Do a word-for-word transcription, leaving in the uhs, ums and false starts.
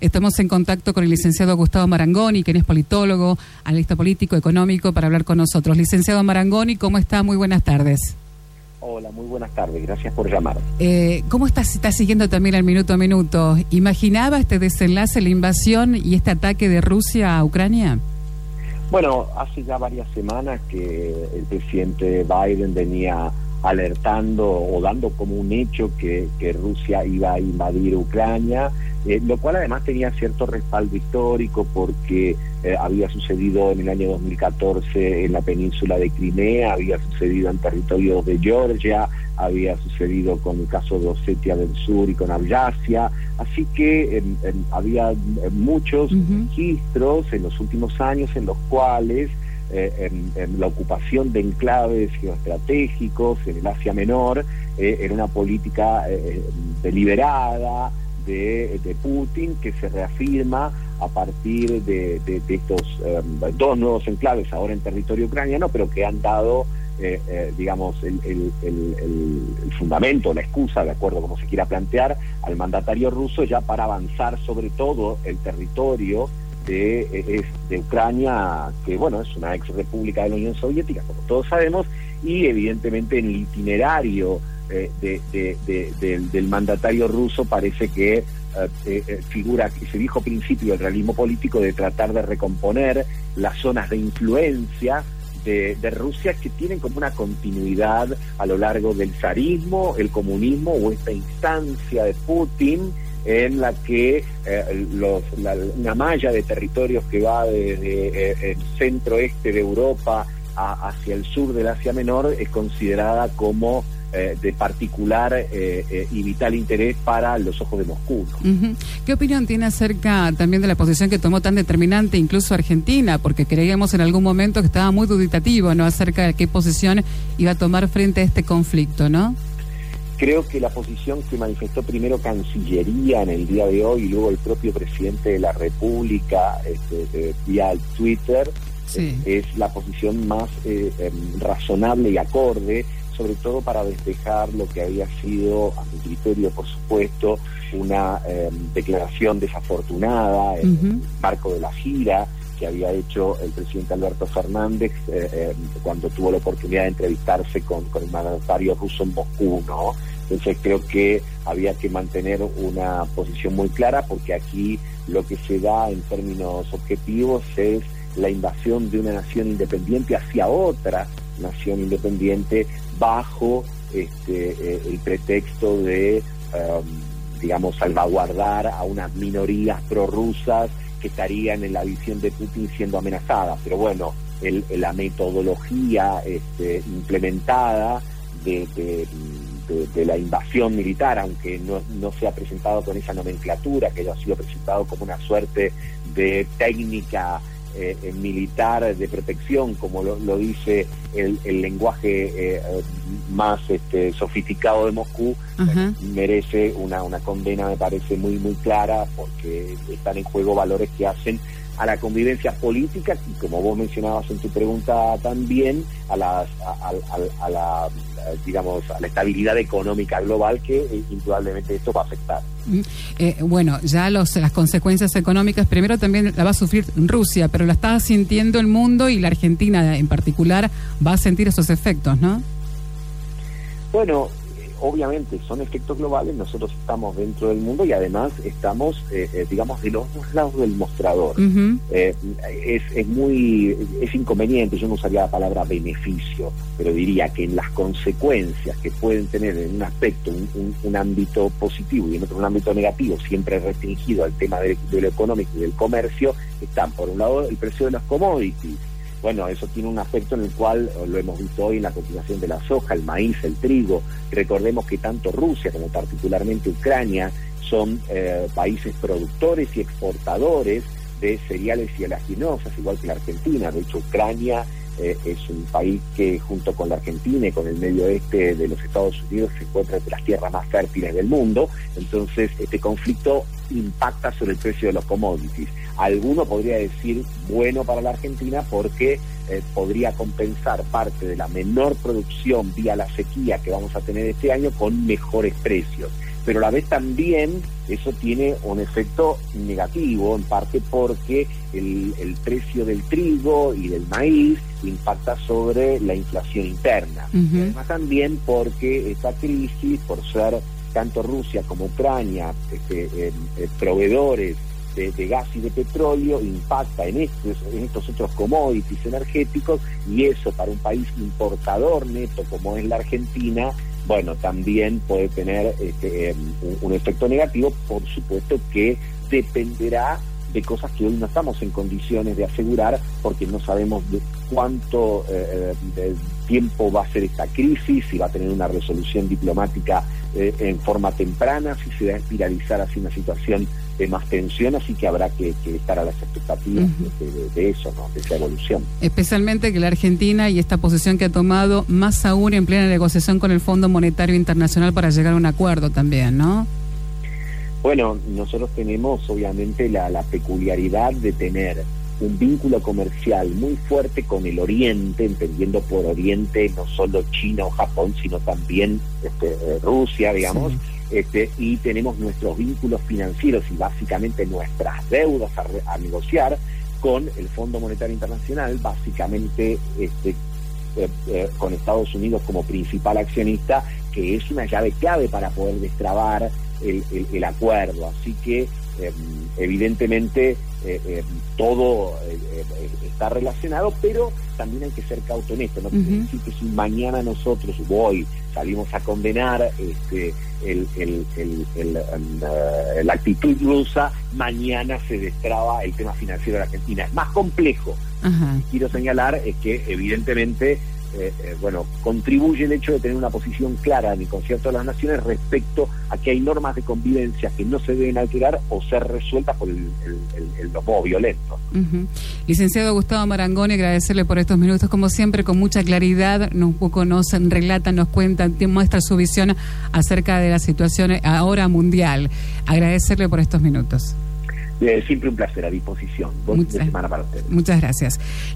Estamos en contacto con el licenciado Gustavo Marangoni, quien es politólogo, analista político, económico, para hablar con nosotros. Licenciado Marangoni, ¿cómo está? Muy buenas tardes. Hola, muy buenas tardes. Gracias por llamar. Eh, ¿Cómo está, está siguiendo también el minuto a minuto? ¿Imaginaba este desenlace, la invasión y este ataque de Rusia a Ucrania? Bueno, hace ya varias semanas que el presidente Biden venía alertando o dando como un hecho que, que Rusia iba a invadir Ucrania, eh, lo cual además tenía cierto respaldo histórico porque eh, había sucedido en el año dos mil catorce en la península de Crimea, había sucedido en territorios de Georgia, había sucedido con el caso de Osetia del Sur y con Abjasia, así que eh, eh, había muchos uh-huh. registros en los últimos años en los cuales Eh, en, en la ocupación de enclaves geoestratégicos en el Asia Menor eh, era una política eh, deliberada de, de Putin que se reafirma a partir de, de, de estos eh, dos nuevos enclaves ahora en territorio ucraniano, pero que han dado eh, eh, digamos el, el, el, el, el fundamento, la excusa, de acuerdo a como se quiera plantear, al mandatario ruso ya para avanzar sobre todo el territorio De, es de Ucrania, que bueno, es una ex república de la Unión Soviética, como todos sabemos, y evidentemente en el itinerario eh, de, de, de, de, del mandatario ruso parece que eh, eh, figura ese viejo principio del realismo político de tratar de recomponer las zonas de influencia de, de Rusia que tienen como una continuidad a lo largo del zarismo, el comunismo o esta instancia de Putin en la que eh, los, la, una malla de territorios que va desde eh, el centro-este de Europa a, hacia el sur del Asia Menor es considerada como eh, de particular eh, eh, y vital interés para los ojos de Moscú, ¿no? Uh-huh. ¿Qué opinión tiene acerca también de la posición que tomó tan determinante incluso Argentina? Porque creíamos en algún momento que estaba muy duditativo, ¿no?, acerca de qué posición iba a tomar frente a este conflicto, ¿no? Creo que la posición que manifestó primero Cancillería en el día de hoy y luego el propio presidente de la República este, de, vía Twitter sí. es, es la posición más eh, eh, razonable y acorde, sobre todo para despejar lo que había sido, a mi criterio por supuesto, una eh, declaración desafortunada en uh-huh. el marco de la gira que había hecho el presidente Alberto Fernández eh, eh, cuando tuvo la oportunidad de entrevistarse con, con el mandatario ruso en Moscú, ¿no? Entonces creo que había que mantener una posición muy clara porque aquí lo que se da en términos objetivos es la invasión de una nación independiente hacia otra nación independiente bajo este eh, el pretexto de, um, digamos, salvaguardar a unas minorías prorrusas que estarían en la visión de Putin siendo amenazadas, pero bueno, el, la metodología este, implementada de, de, de, de la invasión militar, aunque no, no se ha presentado con esa nomenclatura, que haya sido presentado como una suerte de técnica eh, militar de protección, como lo, lo dice el, el lenguaje eh, más este, sofisticado de Moscú, uh-huh. merece una, una condena, me parece muy muy clara, porque están en juego valores que hacen a la convivencia política y, como vos mencionabas en tu pregunta también, a las a, a, a la digamos a la estabilidad económica global, que eh, indudablemente esto va a afectar. Eh, bueno, ya los, las consecuencias económicas primero también la va a sufrir Rusia, pero la está sintiendo el mundo y la Argentina en particular va a sentir esos efectos, ¿no? Bueno, obviamente son efectos globales, nosotros estamos dentro del mundo y además estamos, eh, eh, digamos, de los dos lados del mostrador. Uh-huh. Eh, es, es muy, es inconveniente, yo no usaría la palabra beneficio, pero diría que en las consecuencias que pueden tener en un aspecto, un, un, un ámbito positivo y en otro un ámbito negativo, siempre restringido al tema de, de lo económico y del comercio, están por un lado el precio de los commodities. Bueno, eso tiene un aspecto en el cual lo hemos visto hoy en la continuación de la soja, el maíz, el trigo. Recordemos que tanto Rusia como particularmente Ucrania son eh, países productores y exportadores de cereales y oleaginosas, igual que la Argentina. De hecho, Ucrania eh, es un país que junto con la Argentina y con el medio oeste de los Estados Unidos se encuentra entre las tierras más fértiles del mundo. Entonces, este conflicto impacta sobre el precio de los commodities. Alguno podría decir bueno para la Argentina porque eh, podría compensar parte de la menor producción vía la sequía que vamos a tener este año con mejores precios, pero a la vez también eso tiene un efecto negativo, en parte porque el, el precio del trigo y del maíz impacta sobre la inflación interna. Uh-huh. Y además también porque esta crisis, por ser tanto Rusia como Ucrania este, eh, eh, proveedores de, de gas y de petróleo, impacta en estos, en estos otros commodities energéticos, y eso para un país importador neto como es la Argentina, bueno, también puede tener este, eh, un, un efecto negativo. Por supuesto que dependerá de cosas que hoy no estamos en condiciones de asegurar, porque no sabemos de cuánto eh, de tiempo va a ser esta crisis, si va a tener una resolución diplomática eh, en forma temprana, si se va a espiralizar así una situación de más tensión, así que habrá que, que estar a las expectativas uh-huh. de, de, de eso, ¿no? De esa evolución. Especialmente que la Argentina y esta posición que ha tomado, más aún en plena negociación con el Fondo Monetario Internacional para llegar a un acuerdo también, ¿no? Bueno, nosotros tenemos obviamente la, la peculiaridad de tener un vínculo comercial muy fuerte con el Oriente, entendiendo por Oriente no solo China o Japón, sino también este, eh, Rusia, digamos, sí. este, y tenemos nuestros vínculos financieros y básicamente nuestras deudas a, a negociar con el Fondo Monetario Internacional, básicamente este, eh, eh, con Estados Unidos como principal accionista, que es una llave clave para poder destrabar el, el, el acuerdo. Así que eh, evidentemente eh, eh, todo eh, eh, está relacionado, pero también hay que ser cauto en esto, no quiere uh-huh. decir que si mañana nosotros hoy salimos a condenar este, el, el, el, el, um, uh, la actitud rusa, mañana se destraba el tema financiero de la Argentina. Es más complejo. Uh-huh. Quiero señalar es que evidentemente Eh, eh, bueno, contribuye el hecho de tener una posición clara en el concierto de las naciones respecto a que hay normas de convivencia que no se deben alterar o ser resueltas por el, el, el, el, los modos violentos. Uh-huh. Licenciado Gustavo Marangoni, agradecerle por estos minutos, como siempre, con mucha claridad, un poco nos relata, nos cuenta, muestra su visión acerca de la situación ahora mundial. Agradecerle por estos minutos. Eh, siempre un placer, a disposición. Buen fin de semana para ustedes. Muchas gracias.